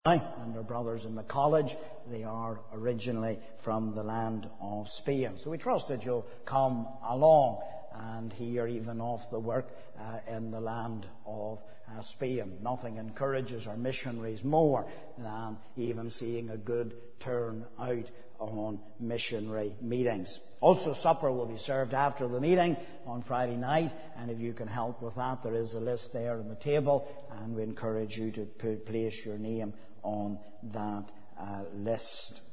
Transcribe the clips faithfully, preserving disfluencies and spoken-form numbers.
And our brothers in the college, they are originally from the land of Spain. So we trust that you'll come along and hear even of the work uh, in the land of uh, Spain. Nothing encourages our missionaries more than even seeing a good turn out on missionary meetings. Also, supper will be served after the meeting on Friday night, and if you can help with that, there is a list there on the table, and we encourage you to put, place your name on that uh, list.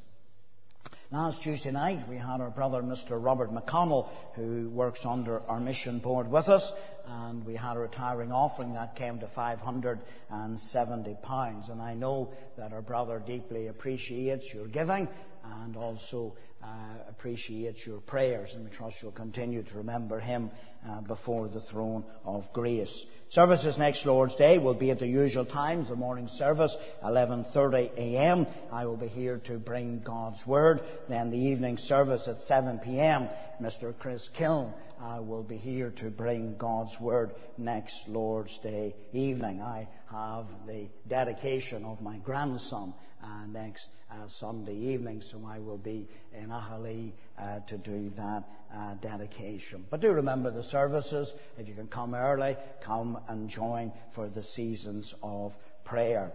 Last Tuesday night we had our brother Mister Robert McConnell, who works under our mission board with us, and we had a retiring offering that came to five hundred seventy pounds, and I know that our brother deeply appreciates your giving and also uh, appreciates your prayers, and we trust you'll continue to remember him uh, before the throne of grace. Services next Lord's Day will be at the usual times. The morning service, eleven thirty a.m. I will be here to bring God's Word. Then the evening service at seven p.m. Mister Chris Kiln uh, will be here to bring God's Word next Lord's Day evening. I have the dedication of my grandson uh, next uh, Sunday evening, so I will be in Ahali uh, to do that Uh, dedication. But do remember the services. If you can come early, come and join for the seasons of prayer.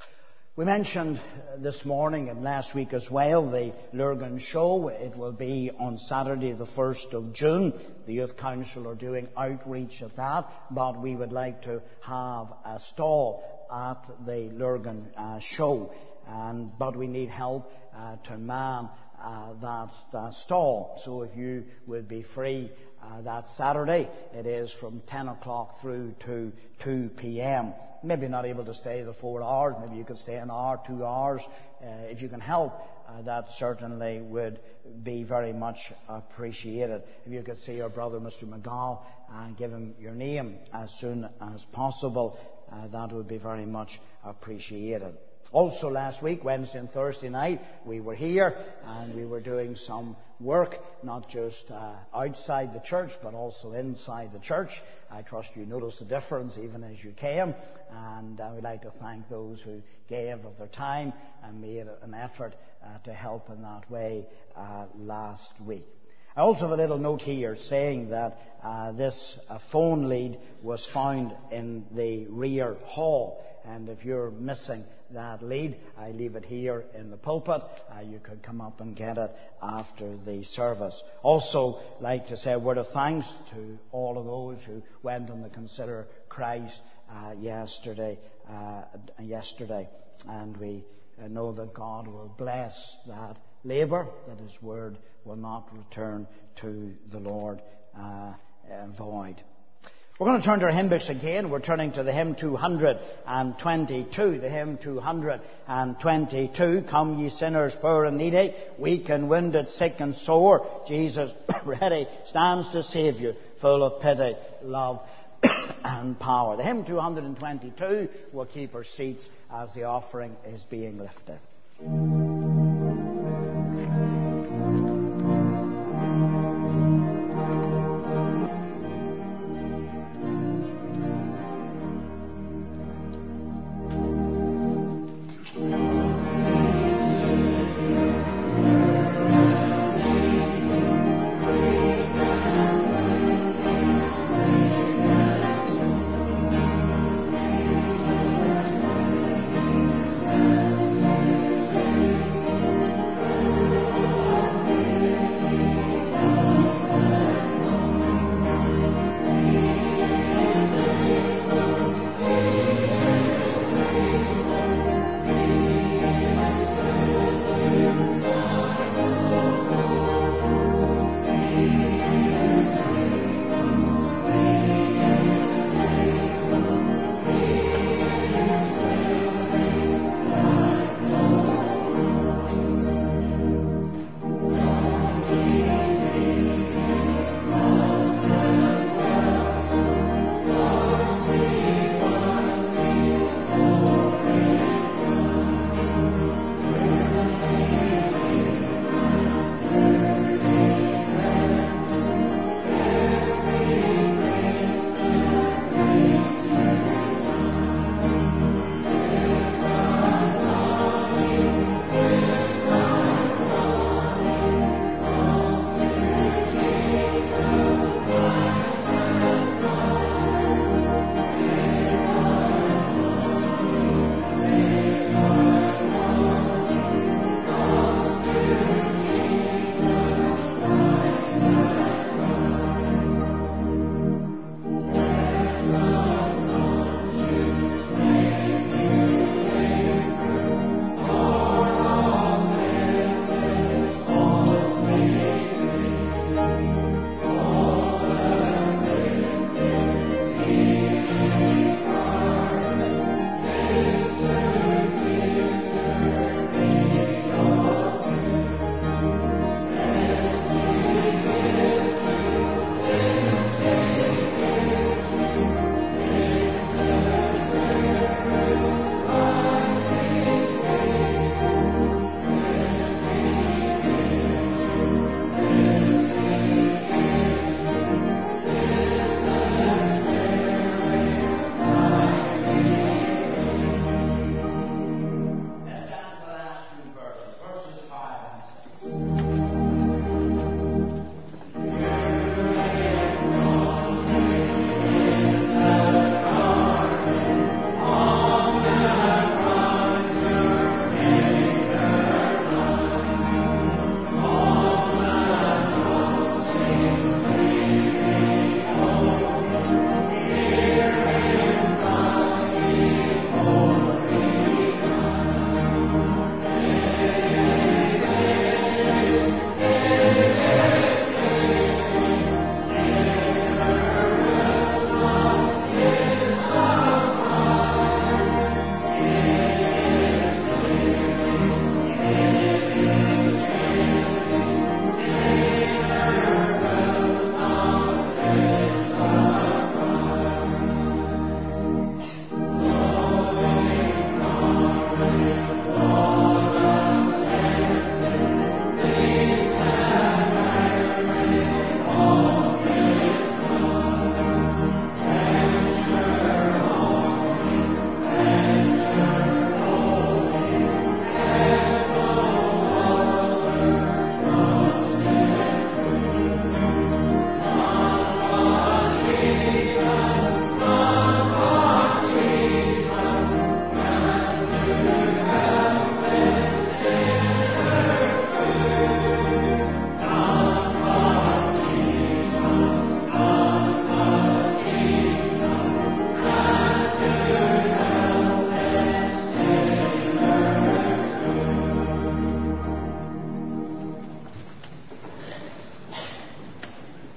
We mentioned this morning and last week as well the Lurgan Show. It will be on Saturday the first of June. The Youth Council are doing outreach at that, but we would like to have a stall at the Lurgan uh, Show. And, but we need help uh, to man Uh, that, that stall. So if you would be free uh, that Saturday, it is from ten o'clock through to two p.m. Maybe not able to stay the four hours, maybe you could stay an hour, two hours. Uh, if you can help, uh, that certainly would be very much appreciated. If you could see our brother Mister McGow and give him your name as soon as possible, uh, that would be very much appreciated. Also last week, Wednesday and Thursday night, we were here and we were doing some work, not just uh, outside the church, but also inside the church. I trust you noticed the difference even as you came, and I would like to thank those who gave of their time and made an effort uh, to help in that way uh, last week. I also have a little note here saying that uh, this uh, phone lead was found in the rear hall, and if you're missing that lead, I leave it here in the pulpit. Uh, you could come up and get it after the service. Also, like to say a word of thanks to all of those who went on the Consider Christ uh, yesterday. Uh, yesterday, and we uh, know that God will bless that labour, that His word will not return to the Lord uh, void. We're going to turn to our hymn books again. We're turning to the hymn two hundred twenty-two. The hymn two hundred twenty-two. Come ye sinners poor and needy, weak and wounded, sick and sore. Jesus ready stands to save you, full of pity, love and power. The hymn two hundred twenty-two. We'll keep our seats as the offering is being lifted. Thank you.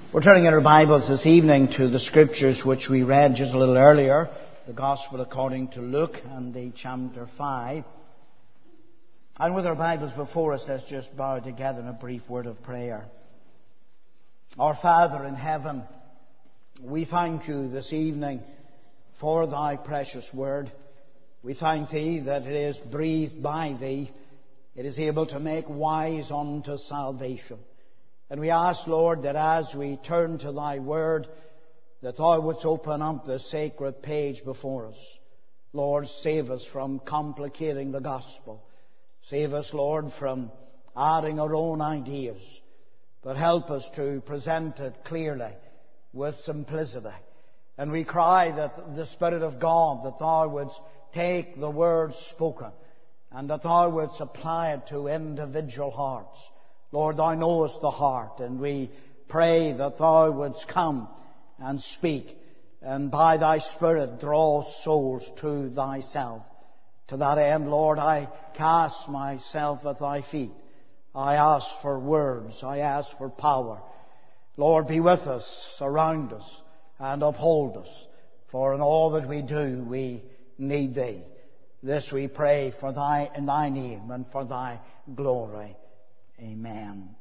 We're turning in our Bibles this evening to the Scriptures which we read just a little earlier, the Gospel according to Luke and the chapter five. And with our Bibles before us, let's just bow together in a brief word of prayer. Our Father in heaven, we thank you this evening for thy precious word. We thank thee that it is breathed by thee. It is able to make wise unto salvation. And we ask, Lord, that as we turn to thy word, that thou wouldst open up the sacred page before us. Lord, save us from complicating the gospel. Save us, Lord, from adding our own ideas. But help us to present it clearly with simplicity. And we cry that the Spirit of God, that thou wouldst take the word spoken and that thou wouldst apply it to individual hearts. Lord, thou knowest the heart, and we pray that thou wouldst come and speak, and by thy Spirit draw souls to thyself. To that end, Lord, I cast myself at thy feet. I ask for words. I ask for power. Lord, be with us, surround us, and uphold us. For in all that we do, we need thee. This we pray for thy, in thy name and for thy glory. Amen.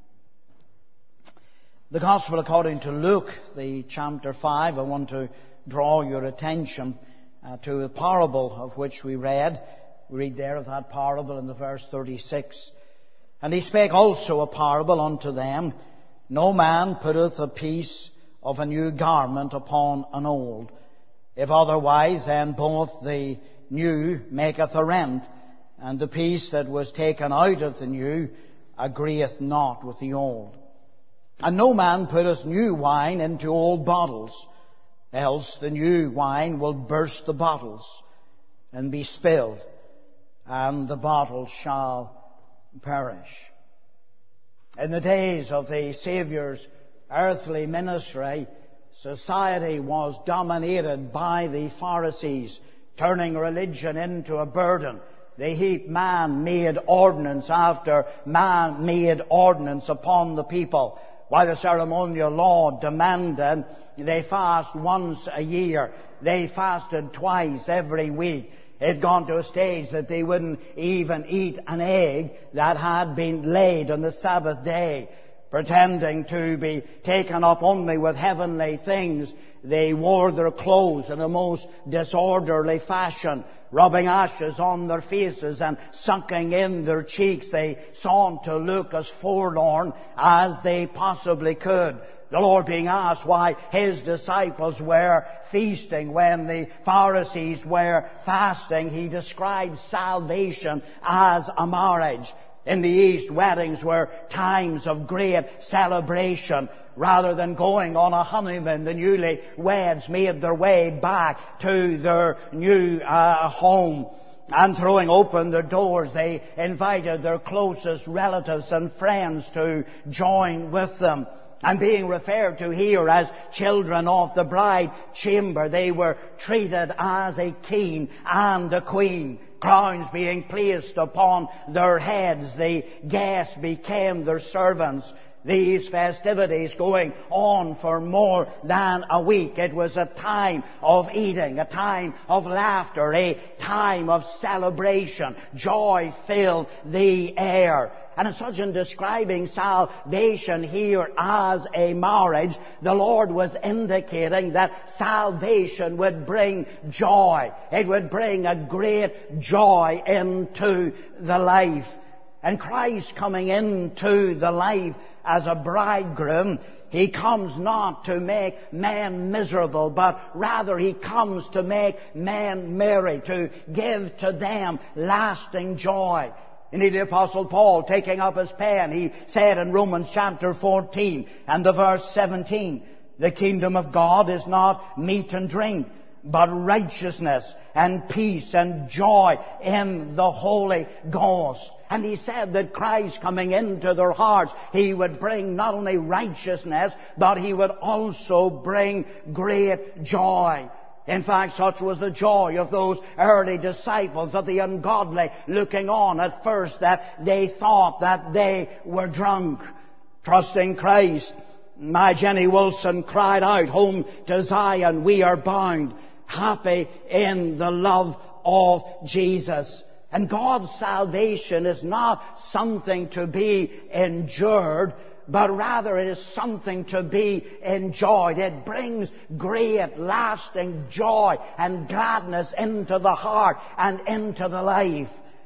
The Gospel according to Luke, the chapter five, I want to draw your attention uh, to the parable of which we read. We read there of that parable in the verse thirty-six. And he spake also a parable unto them, No man putteth a piece of a new garment upon an old. If otherwise, then both the new maketh a rent, and the piece that was taken out of the new agreeth not with the old. And no man putteth new wine into old bottles, else the new wine will burst the bottles, and be spilled, and the bottles shall perish. In the days of the Saviour's earthly ministry, society was dominated by the Pharisees, turning religion into a burden. They heaped man-made ordinance after man-made ordinance upon the people. While the ceremonial law demanded they fast once a year, they fasted twice every week. It had gone to a stage that they wouldn't even eat an egg that had been laid on the Sabbath day. Pretending to be taken up only with heavenly things, they wore their clothes in a most disorderly fashion, rubbing ashes on their faces and sucking in their cheeks. They sought to look as forlorn as they possibly could. The Lord being asked why His disciples were feasting when the Pharisees were fasting, He described salvation as a marriage. In the East, weddings were times of great celebration. Rather than going on a honeymoon, the newlyweds made their way back to their new uh, home. And throwing open their doors, they invited their closest relatives and friends to join with them. And being referred to here as children of the bride chamber, they were treated as a king and a queen. Crowns being placed upon their heads, the guests became their servants. These festivities going on for more than a week. It was a time of eating, a time of laughter, a time of celebration. Joy filled the air. And in such in describing salvation here as a marriage, the Lord was indicating that salvation would bring joy. It would bring a great joy into the life. And Christ coming into the life as a bridegroom, He comes not to make men miserable, but rather He comes to make men merry, to give to them lasting joy. Indeed, the Apostle Paul, taking up his pen, he said in Romans chapter fourteen and the verse seventeen, The kingdom of God is not meat and drink, but righteousness and peace and joy in the Holy Ghost. And he said that Christ coming into their hearts, He would bring not only righteousness, but He would also bring great joy. In fact, such was the joy of those early disciples of the ungodly, looking on at first that they thought that they were drunk. Trusting Christ, My Jenny Wilson cried out, "Home to Zion we are bound, happy in the love of Jesus." And God's salvation is not something to be endured, but rather it is something to be enjoyed. It brings great, lasting joy and gladness into the heart and into the life.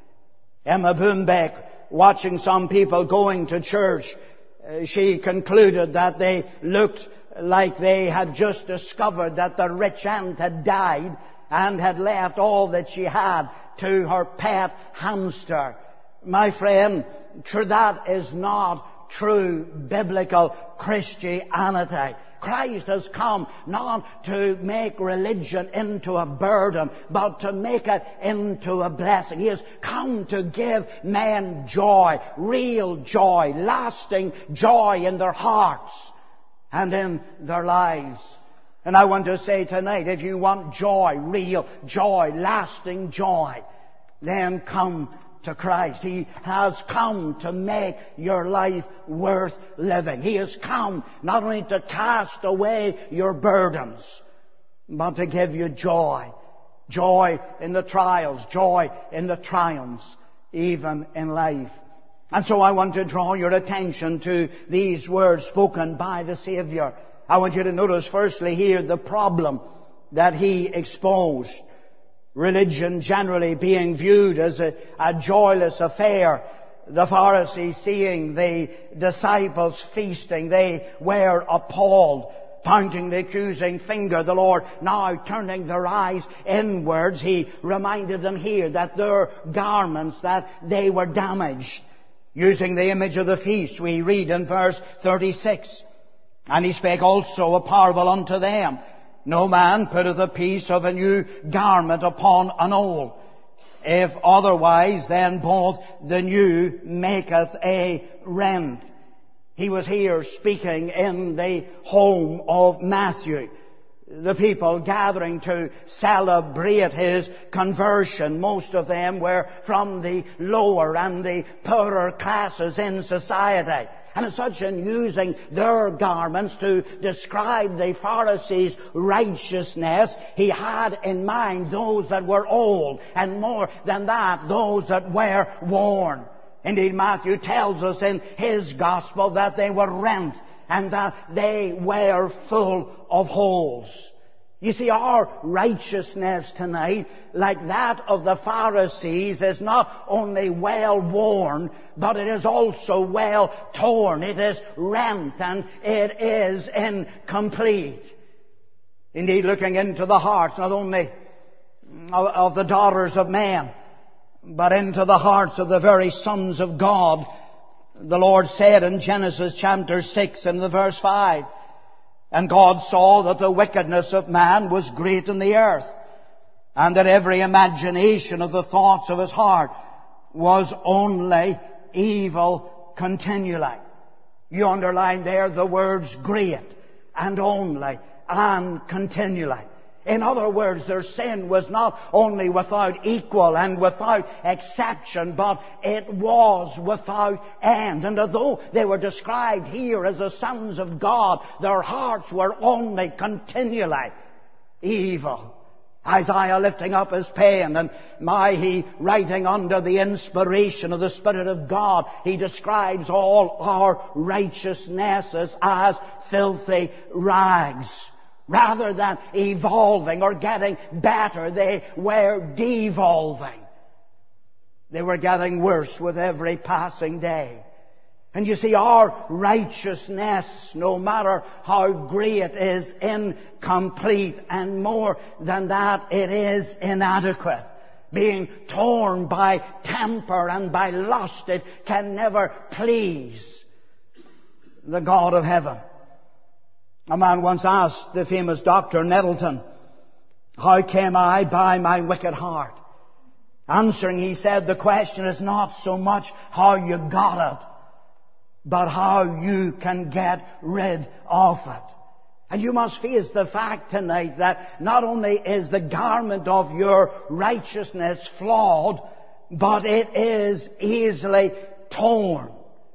Emma Boombeck, watching some people going to church, uh, she concluded that they looked like they had just discovered that the rich aunt had died and had left all that she had to her pet hamster. My friend, true, that is not true biblical Christianity. Christ has come not to make religion into a burden, but to make it into a blessing. He has come to give men joy, real joy, lasting joy in their hearts and in their lives. And I want to say tonight, if you want joy, real joy, lasting joy, then come to Christ. He has come to make your life worth living. He has come not only to cast away your burdens, but to give you joy. Joy in the trials, joy in the triumphs, even in life. And so I want to draw your attention to these words spoken by the Savior. I want you to notice firstly here the problem that He exposed. Religion generally being viewed as a, a joyless affair. The Pharisees, seeing the disciples feasting, they were appalled, pointing the accusing finger. The Lord now turning their eyes inwards, He reminded them here that their garments, that they were damaged. Using the image of the feast, we read in verse thirty-six, "And He spake also a parable unto them. No man putteth a piece of a new garment upon an old. If otherwise, then both the new maketh a rent." He was here speaking in the home of Matthew. The people gathering to celebrate His conversion, most of them were from the lower and the poorer classes in society. And as such, in using their garments to describe the Pharisees' righteousness, He had in mind those that were old, and more than that, those that were worn. Indeed, Matthew tells us in his Gospel that they were rent and that they were full of holes. You see, our righteousness tonight, like that of the Pharisees, is not only well worn, but it is also well torn. It is rent and it is incomplete. Indeed, looking into the hearts not only of, of the daughters of men, but into the hearts of the very sons of God, the Lord said in Genesis chapter six and the verse five, "And God saw that the wickedness of man was great in the earth, and that every imagination of the thoughts of his heart was only evil continually." You underline there the words great and only and continually. In other words, their sin was not only without equal and without exception, but it was without end. And although they were described here as the sons of God, their hearts were only continually evil. Isaiah lifting up his pen, and my he writing under the inspiration of the Spirit of God, he describes all our righteousnesses as filthy rags. Rather than evolving or getting better, they were devolving. They were getting worse with every passing day. And you see, our righteousness, no matter how great, is incomplete, and more than that, it is inadequate. Being torn by temper and by lust, it can never please the God of heaven. A man once asked the famous Doctor Nettleton, "How came I by my wicked heart?" Answering, he said, "The question is not so much how you got it, but how you can get rid of it." And you must face the fact tonight that not only is the garment of your righteousness flawed, but it is easily torn.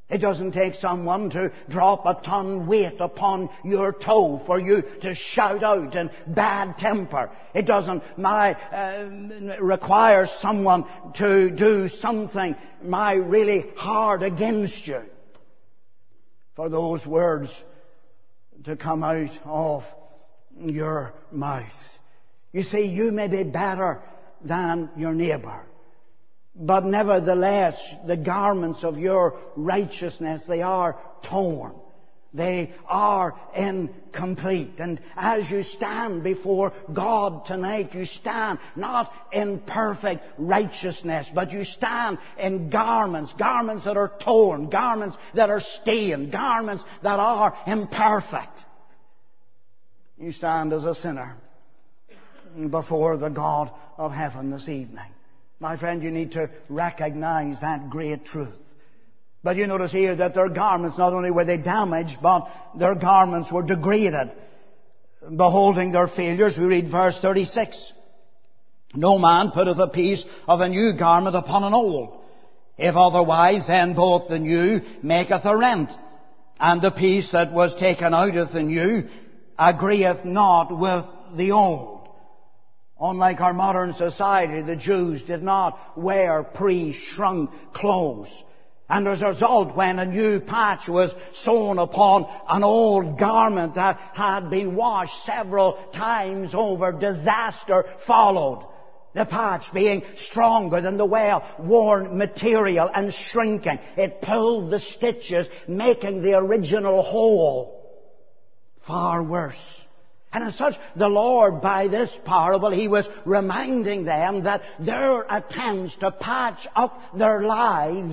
It doesn't take someone to drop a ton weight upon your toe for you to shout out in bad temper. It doesn't my, uh, require someone to do something my really hard against you for those words to come out of your mouth. You see, you may be better than your neighbour, but nevertheless, the garments of your righteousness, they are torn. They are incomplete. And as you stand before God tonight, you stand not in perfect righteousness, but you stand in garments, garments that are torn, garments that are stained, garments that are imperfect. You stand as a sinner before the God of heaven this evening. My friend, you need to recognize that great truth. But you notice here that their garments, not only were they damaged, but their garments were degraded. Beholding their failures, we read verse thirty-six. No man putteth a piece of a new garment upon an old. If otherwise, then both the new maketh a rent, and the piece that was taken out of the new agreeth not with the old. Unlike our modern society, the Jews did not wear pre-shrunk clothes. And as a result, when a new patch was sewn upon an old garment that had been washed several times over, disaster followed. The patch being stronger than the well-worn material and shrinking. It pulled the stitches, making the original hole far worse. And as such, the Lord, by this parable, He was reminding them that their attempts to patch up their lives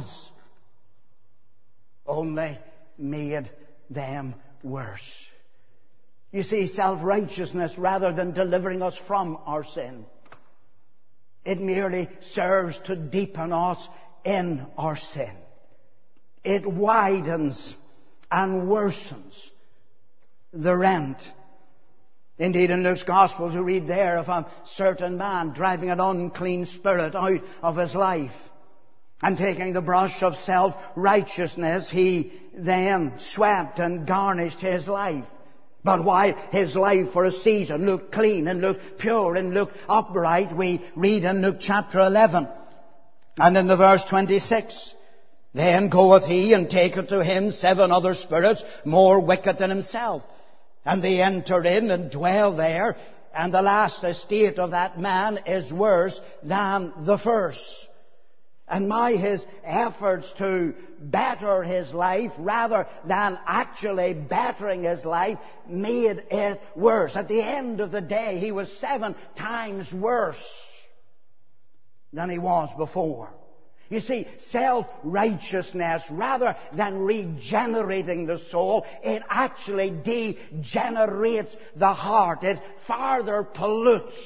only made them worse. You see, self-righteousness, rather than delivering us from our sin, it merely serves to deepen us in our sin. It widens and worsens the rent. Indeed, in Luke's Gospel, we read there of a certain man driving an unclean spirit out of his life. And taking the brush of self-righteousness, he then swept and garnished his life. But while his life for a season looked clean and looked pure and looked upright, we read in Luke chapter eleven, and in the verse twenty-six, then goeth he and taketh to him seven other spirits more wicked than himself. And they enter in and dwell there, and the last estate of that man is worse than the first. And by his efforts to better his life, rather than actually bettering his life, made it worse. At the end of the day, he was seven times worse than he was before. You see, self-righteousness, rather than regenerating the soul, it actually degenerates the heart. It farther pollutes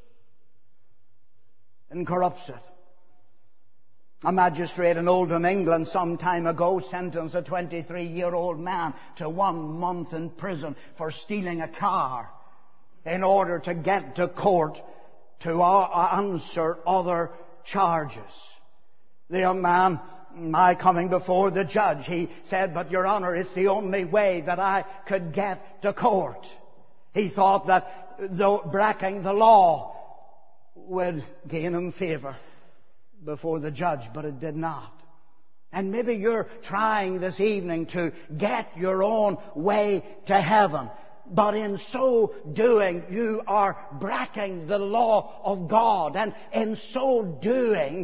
and corrupts it. A magistrate in Oldham, England, some time ago sentenced a twenty-three-year-old man to one month in prison for stealing a car in order to get to court to answer other charges. The young man, my coming before the judge, he said, "But Your Honor, it's the only way that I could get to court." He thought that though breaking the law would gain him favour before the judge, but it did not. And maybe you're trying this evening to get your own way to heaven, but in so doing you are breaking the law of God, and in so doing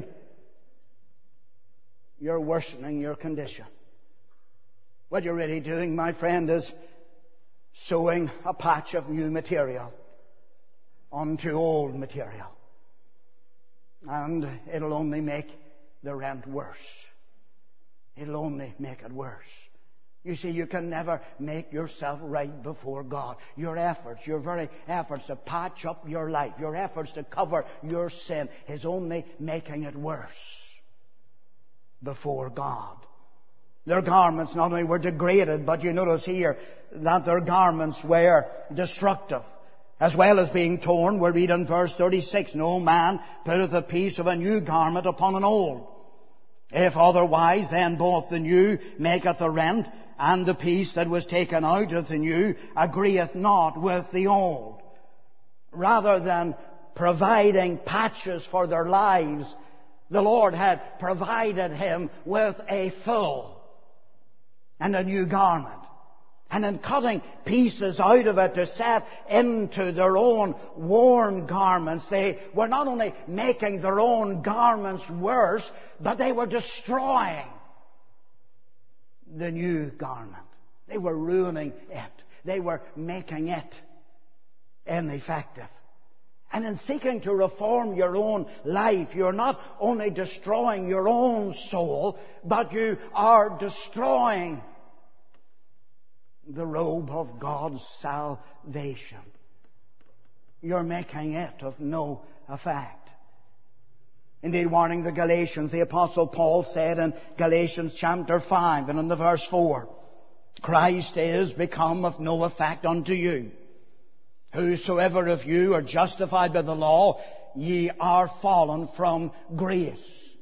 you're worsening your condition. What you're really doing, my friend, is sewing a patch of new material onto old material. And it'll only make the rent worse. It'll only make it worse. You see, you can never make yourself right before God. Your efforts, your very efforts to patch up your life, your efforts to cover your sin is only making it worse before God. Their garments not only were degraded, but you notice here that their garments were destructive. As well as being torn, we read in verse thirty-six, no man putteth a piece of a new garment upon an old. If otherwise, then both the new maketh a rent, and the piece that was taken out of the new agreeth not with the old. Rather than providing patches for their lives, the Lord had provided him with a full and a new garment. And in cutting pieces out of it to set into their own worn garments, they were not only making their own garments worse, but they were destroying the new garment. They were ruining it. They were making it ineffective. And in seeking to reform your own life, you're not only destroying your own soul, but you are destroying the robe of God's salvation. You're making it of no effect. Indeed, warning the Galatians, the Apostle Paul said in Galatians chapter five and in the verse four, Christ is become of no effect unto you. Whosoever of you are justified by the law, ye are fallen from grace.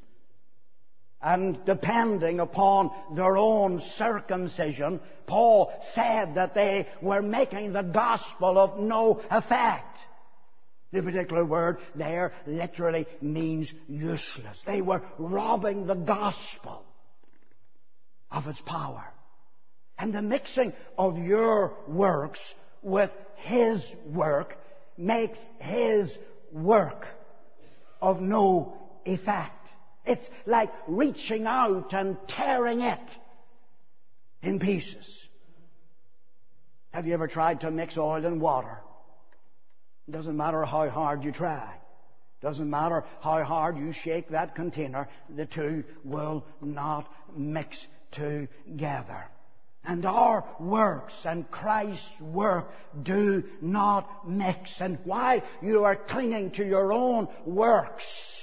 And depending upon their own circumcision, Paul said that they were making the gospel of no effect. The particular word there literally means useless. They were robbing the gospel of its power. And the mixing of your works with His work makes His work of no effect. It's like reaching out and tearing it in pieces. Have you ever tried to mix oil and water? It doesn't matter how hard you try. It doesn't matter how hard you shake that container. The two will not mix together. And our works and Christ's work do not mix. And while you are clinging to your own works,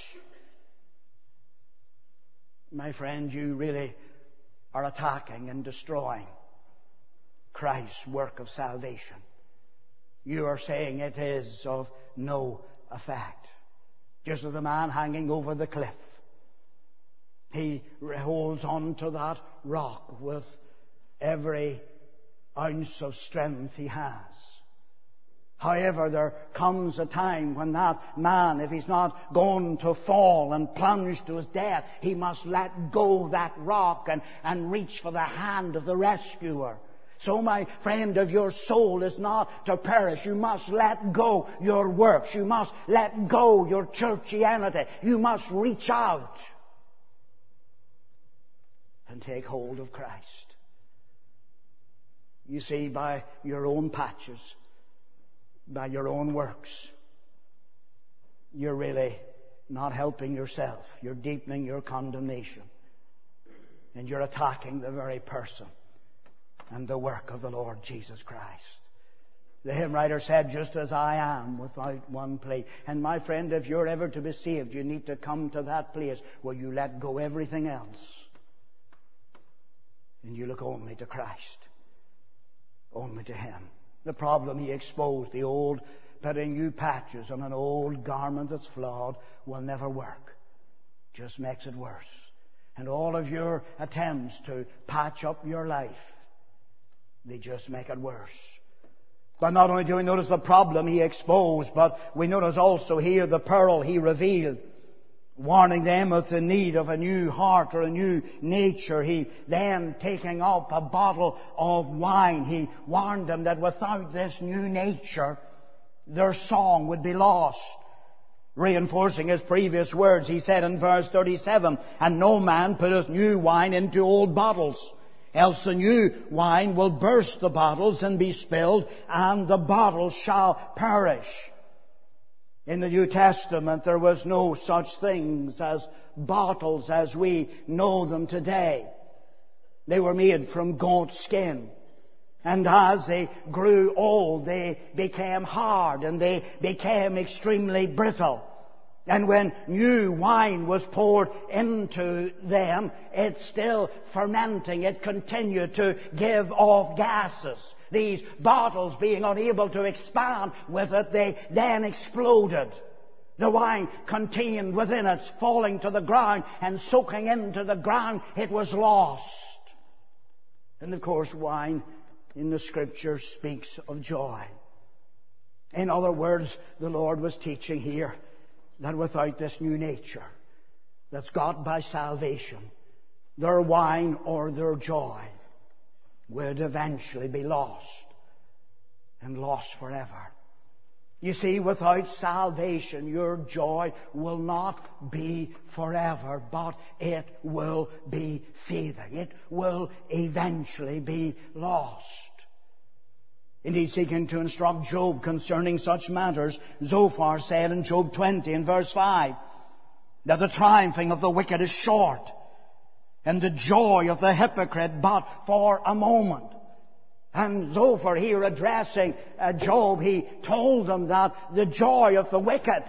my friend, you really are attacking and destroying Christ's work of salvation. You are saying it is of no effect. Just as the man hanging over the cliff, he holds on to that rock with every ounce of strength he has. However, there comes a time when that man, if he's not going to fall and plunge to his death, he must let go that rock and, and reach for the hand of the rescuer. So, my friend, if your soul is not to perish, you must let go your works. You must let go your churchianity. You must reach out and take hold of Christ. You see, by your own patches, by your own works, you're really not helping yourself. You're deepening your condemnation. And you're attacking the very person and the work of the Lord Jesus Christ. The hymn writer said, just as I am, without one plea. And my friend, if you're ever to be saved, you need to come to that place where you let go everything else. And you look only to Christ. Only to Him. The problem he exposed, the old, putting new patches on an old garment that's flawed, will never work. Just makes it worse. And all of your attempts to patch up your life, they just make it worse. But not only do we notice the problem he exposed, but we notice also here the peril he revealed, warning them of the need of a new heart or a new nature. He then, taking up a bottle of wine, he warned them that without this new nature, their song would be lost. Reinforcing his previous words, he said in verse thirty-seven, and no man putteth new wine into old bottles, else the new wine will burst the bottles and be spilled, and the bottles shall perish. In the New Testament, there was no such things as bottles as we know them today. They were made from goat skin. And as they grew old, they became hard and they became extremely brittle. And when new wine was poured into them, it's still fermenting. It continued to give off gases. These bottles, being unable to expand with it, they then exploded. The wine contained within it, falling to the ground and soaking into the ground, it was lost. And of course, wine in the Scripture speaks of joy. In other words, the Lord was teaching here that without this new nature that's got by salvation, their wine or their joy would eventually be lost, and lost forever. You see, without salvation, your joy will not be forever, but it will be fading. It will eventually be lost. Indeed, seeking to instruct Job concerning such matters, Zophar said in Job twenty and verse five, that the triumphing of the wicked is short, and the joy of the hypocrite but for a moment. And Zophar here addressing uh, Job, he told him that the joy of the wicked,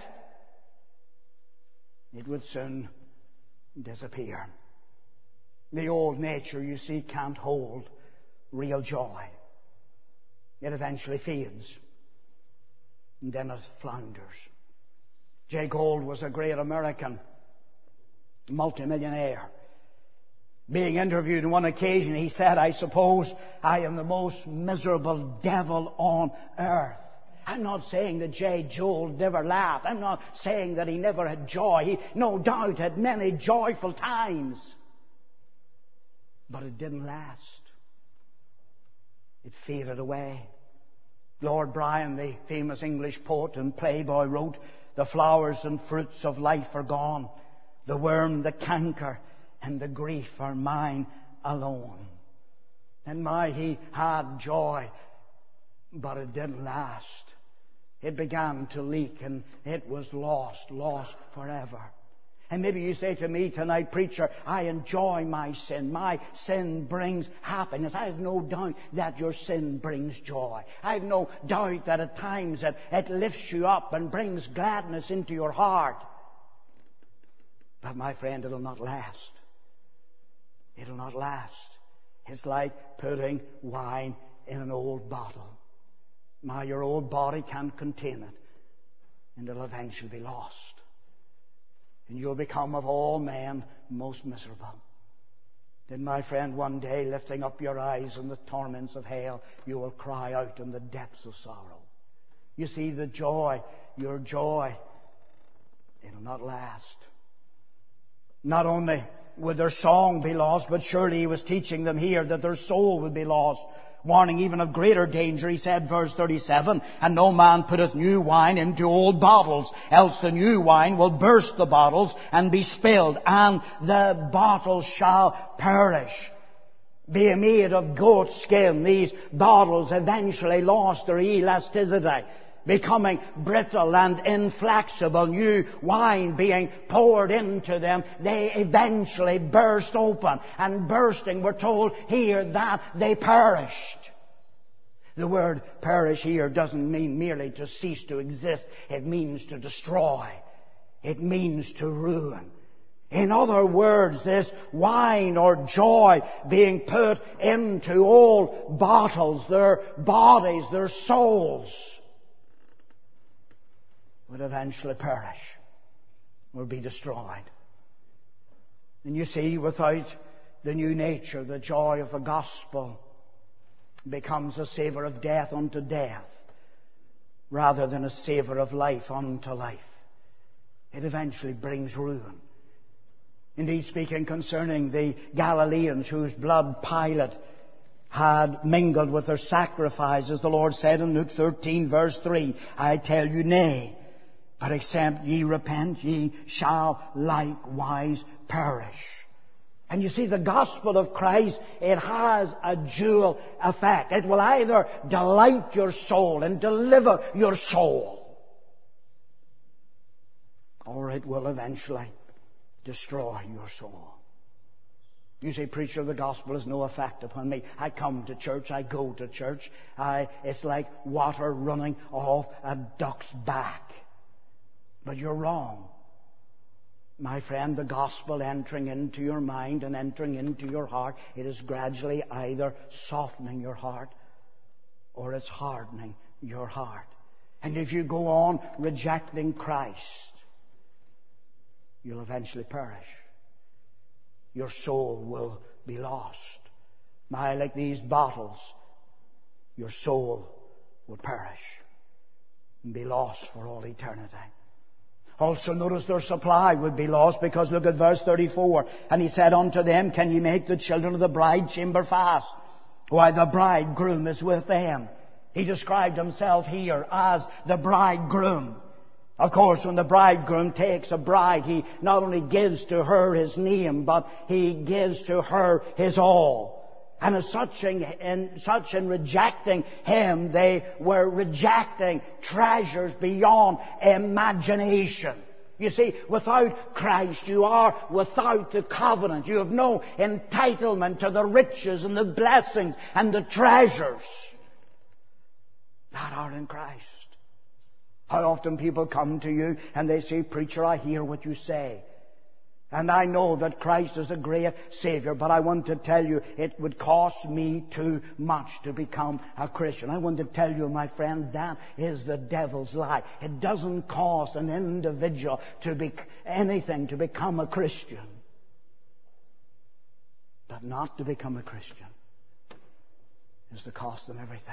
it would soon disappear. The old nature, you see, can't hold real joy. It eventually fades, and then it flounders. Jay Gould was a great American multimillionaire. Being interviewed on one occasion, he said, I suppose I am the most miserable devil on earth. I'm not saying that Jay Gould never laughed. I'm not saying that he never had joy. He no doubt had many joyful times. But it didn't last. It faded away. Lord Byron, the famous English poet and playboy, wrote, the flowers and fruits of life are gone. The worm, the canker, and the grief are mine alone. And my, he had joy, but it didn't last. It began to leak, and it was lost, lost forever. And maybe you say to me tonight, preacher, I enjoy my sin. My sin brings happiness. I have no doubt that your sin brings joy. I have no doubt that at times it, it lifts you up and brings gladness into your heart. But my friend, it'll not last. It'll not last. It's like putting wine in an old bottle. My, your old body can't contain it, and it'll eventually be lost. And you'll become of all men most miserable. Then, my friend, one day, lifting up your eyes in the torments of hell, you will cry out in the depths of sorrow. You see, the joy, your joy, it'll not last. Not only would their song be lost, but surely he was teaching them here that their soul would be lost. Warning even of greater danger, he said, verse thirty-seven, and no man putteth new wine into old bottles, else the new wine will burst the bottles and be spilled, and the bottles shall perish. Being made of goat skin, these bottles eventually lost their elasticity, becoming brittle and inflexible. New wine being poured into them, they eventually burst open. And bursting, we're told here that they perished. The word perish here doesn't mean merely to cease to exist. It means to destroy. It means to ruin. In other words, this wine or joy being put into old bottles, their bodies, their souls, would eventually perish or be destroyed. And you see, without the new nature, the joy of the gospel becomes a savour of death unto death rather than a savour of life unto life. It eventually brings ruin. Indeed, speaking concerning the Galileans whose blood Pilate had mingled with their sacrifices, the Lord said in Luke thirteen verse three, I tell you nay, but except ye repent, ye shall likewise perish. And you see, the gospel of Christ, it has a dual effect. It will either delight your soul and deliver your soul, or it will eventually destroy your soul. You say, preacher, the gospel has no effect upon me. I come to church, I go to church. I, it's like water running off a duck's back. But you're wrong. My friend, the gospel entering into your mind and entering into your heart, it is gradually either softening your heart or it's hardening your heart. And if you go on rejecting Christ, you'll eventually perish. Your soul will be lost. My, like these bottles, your soul will perish and be lost for all eternity. Also notice their supply would be lost, because look at verse thirty-four. And he said unto them, Can ye make the children of the bride chamber fast, while the bridegroom is with them? He described himself here as the bridegroom. Of course, when the bridegroom takes a bride, he not only gives to her his name, but he gives to her his all. And as such in, in, such in rejecting him, they were rejecting treasures beyond imagination. You see, without Christ, you are without the covenant. You have no entitlement to the riches and the blessings and the treasures that are in Christ. How often people come to you and they say, Preacher, I hear what you say. And I know that Christ is a great Savior, but I want to tell you it would cost me too much to become a Christian. I want to tell you, my friend, that is the devil's lie. It doesn't cost an individual to be anything to become a Christian. But not to become a Christian is to cost them everything.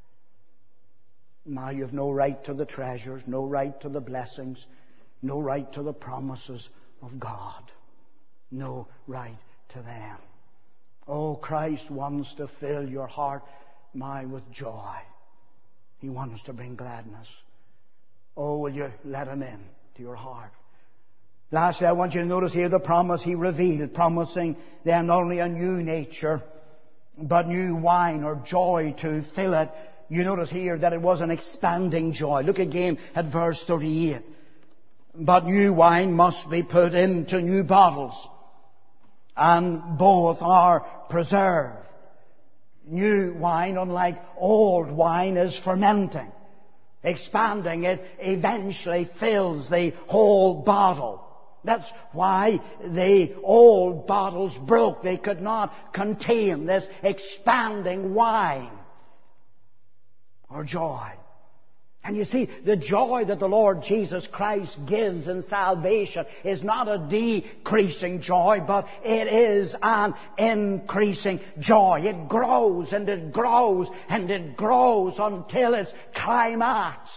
Now you have no right to the treasures, no right to the blessings, no right to the promises of God. No right to them. Oh, Christ wants to fill your heart, my, with joy. He wants to bring gladness. Oh, will you let Him in to your heart? Lastly, I want you to notice here the promise He revealed, promising them not only a new nature, but new wine or joy to fill it. You notice here that it was an expanding joy. Look again at verse thirty-eight. But new wine must be put into new bottles, and both are preserved. New wine, unlike old wine, is fermenting. Expanding it eventually fills the whole bottle. That's why the old bottles broke. They could not contain this expanding wine or joy. And you see, the joy that the Lord Jesus Christ gives in salvation is not a decreasing joy, but it is an increasing joy. It grows and it grows and it grows until it's climaxed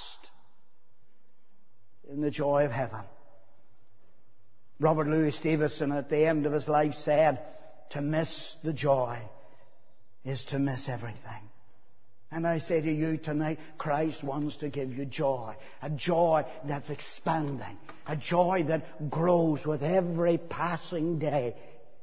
in the joy of heaven. Robert Louis Stevenson at the end of his life said, to miss the joy is to miss everything. And I say to you tonight, Christ wants to give you joy. A joy that's expanding. A joy that grows with every passing day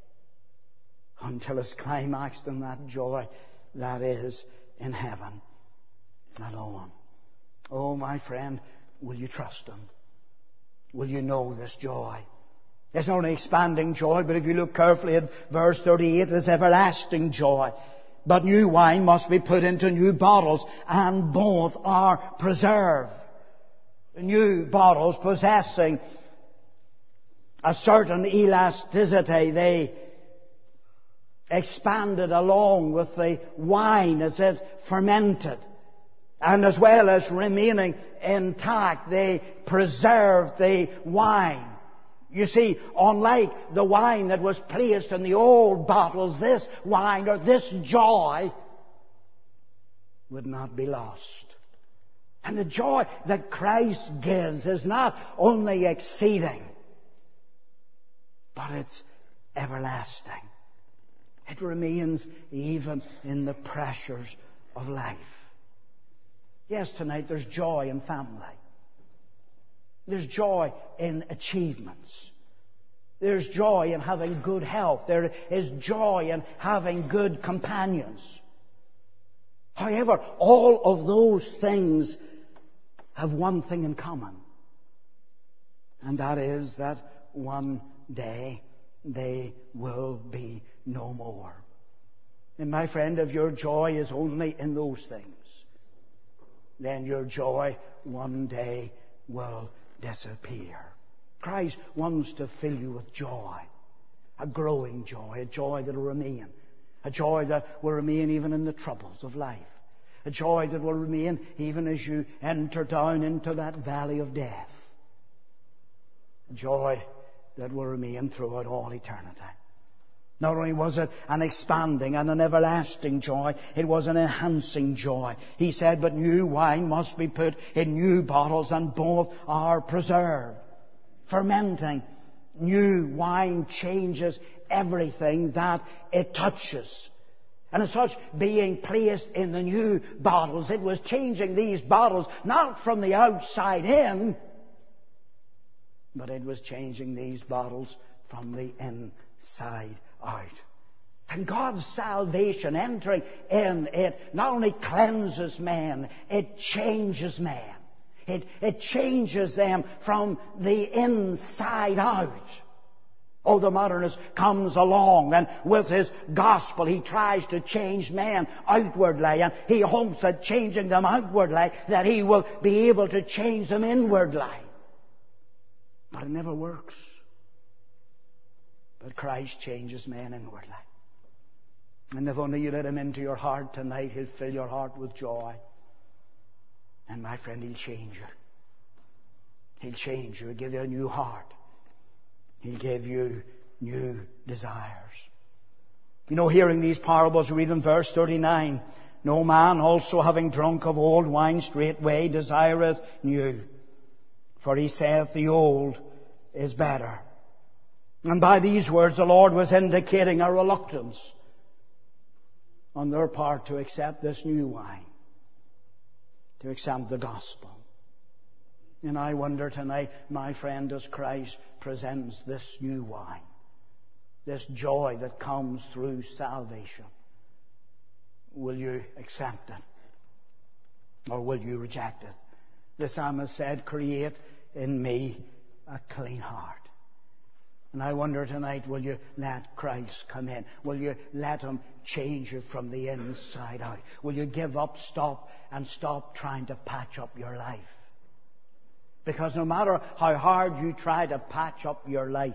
until it's climaxed in that joy that is in heaven alone. Oh, my friend, will you trust Him? Will you know this joy? It's not only expanding joy, but if you look carefully at verse thirty-eight, it's everlasting joy. But new wine must be put into new bottles, and both are preserved. New bottles possessing a certain elasticity, they expanded along with the wine as it fermented. And as well as remaining intact, they preserved the wine. You see, unlike the wine that was placed in the old bottles, this wine or this joy would not be lost. And the joy that Christ gives is not only exceeding, but it's everlasting. It remains even in the pressures of life. Yes, tonight there's joy in family. There's joy in achievements. There's joy in having good health. There is joy in having good companions. However, all of those things have one thing in common. And that is that one day they will be no more. And my friend, if your joy is only in those things, then your joy one day will disappear. Christ wants to fill you with joy, a growing joy, a joy that will remain, a joy that will remain even in the troubles of life, a joy that will remain even as you enter down into that valley of death, a joy that will remain throughout all eternity. Not only was it an expanding and an everlasting joy, it was an enhancing joy. He said, but new wine must be put in new bottles, and both are preserved. Fermenting. New wine changes everything that it touches. And as such, being placed in the new bottles, it was changing these bottles not from the outside in, but it was changing these bottles from the inside out. And God's salvation entering in it not only cleanses man, it changes man. It, it changes them from the inside out. Oh, the modernist comes along, and with his gospel he tries to change man outwardly, and he hopes that changing them outwardly that he will be able to change them inwardly. But it never works. But Christ changes men inwardly. And if only you let Him into your heart tonight, He'll fill your heart with joy. And my friend, He'll change you. He'll change you. He'll give you a new heart. He'll give you new desires. You know, hearing these parables, we read in verse thirty-nine, no man also having drunk of old wine straightway desireth new. For he saith, the old is better. And by these words the Lord was indicating a reluctance on their part to accept this new wine, to accept the gospel. And I wonder tonight, my friend, as Christ presents this new wine, this joy that comes through salvation, will you accept it? Or will you reject it? The psalmist said, create in me a clean heart. And I wonder tonight, will you let Christ come in? Will you let Him change you from the inside out? Will you give up, stop, and stop trying to patch up your life? Because no matter how hard you try to patch up your life,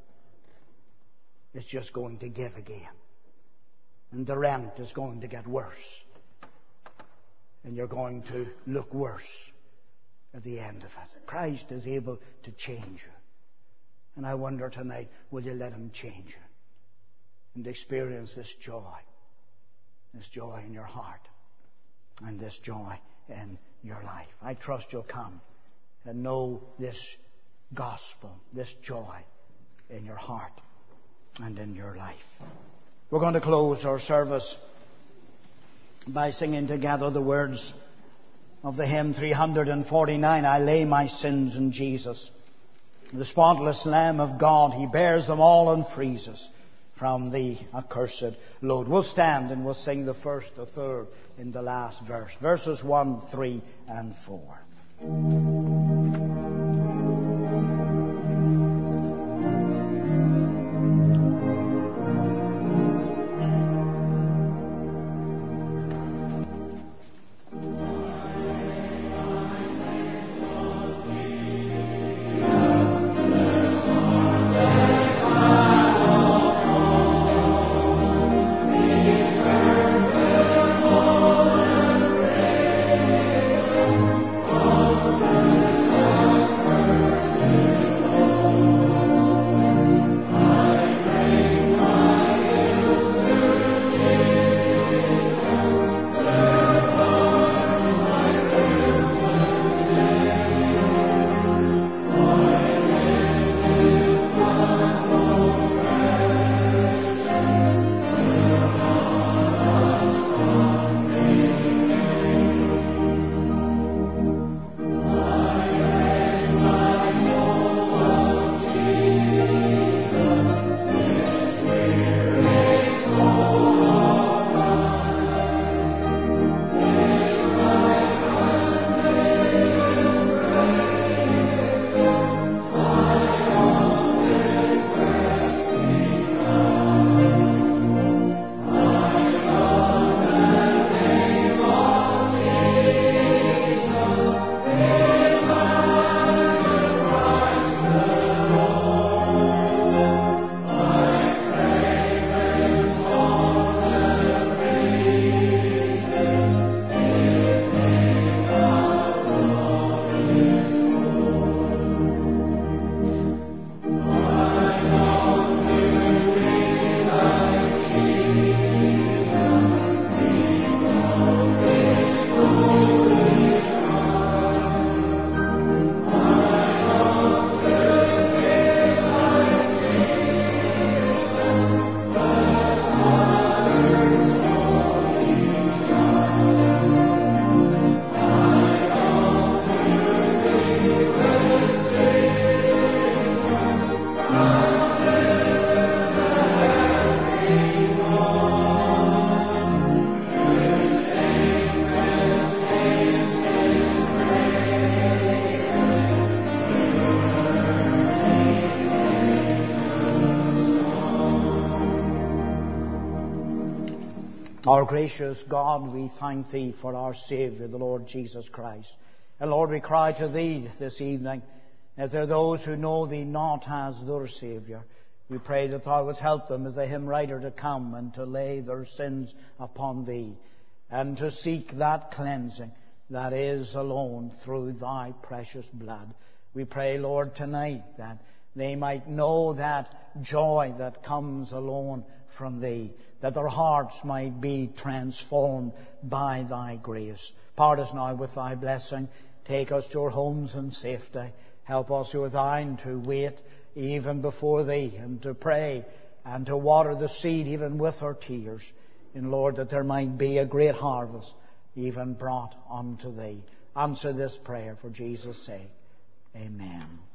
it's just going to give again. And the rent is going to get worse. And you're going to look worse at the end of it. Christ is able to change you. And I wonder tonight, will you let Him change you and experience this joy, this joy in your heart and this joy in your life? I trust you'll come and know this gospel, this joy in your heart and in your life. We're going to close our service by singing together the words of the hymn three forty-nine, I lay my sins in Jesus. The spotless Lamb of God, He bears them all and frees us from the accursed load. We'll stand and we'll sing the first, the third in the last verse. Verses one, three, and four. Thank you. Our gracious God, we thank Thee for our Saviour, the Lord Jesus Christ. And Lord, we cry to Thee this evening, if there are those who know Thee not as their Saviour, we pray that Thou wouldst help them as the hymn writer to come and to lay their sins upon Thee and to seek that cleansing that is alone through Thy precious blood. We pray, Lord, tonight that they might know that joy that comes alone from Thee, that their hearts might be transformed by Thy grace. Part us now with Thy blessing. Take us to our homes in safety. Help us who are Thine to wait even before Thee and to pray and to water the seed even with our tears. And Lord, that there might be a great harvest even brought unto Thee. Answer this prayer for Jesus' sake. Amen.